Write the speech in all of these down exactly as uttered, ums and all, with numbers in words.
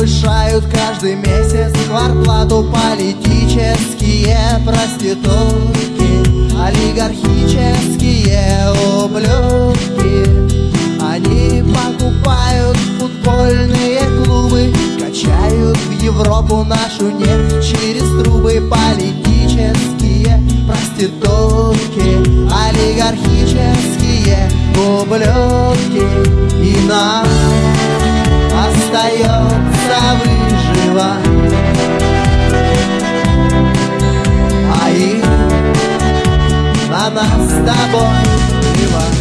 повышают каждый месяц квартплату политические проститутки, олигархические ублюдки. Они покупают футбольные клубы, качают в Европу нашу нефть через трубы. Политические проститутки, олигархические ублюдки. И нам остается выживать, а их на нас с тобой плевать.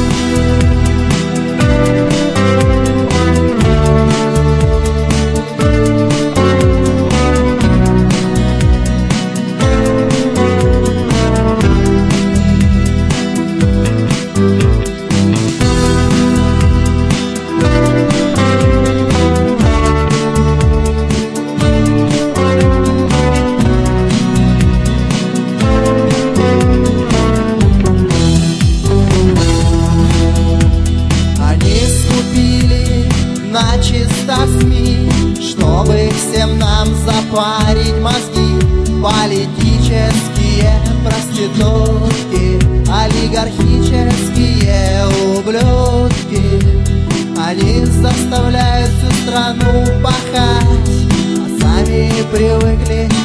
Начисто СМИ, чтобы всем нам запарить мозги. Политические проститутки, олигархические ублюдки. Они заставляют всю страну пахать, а сами привыкли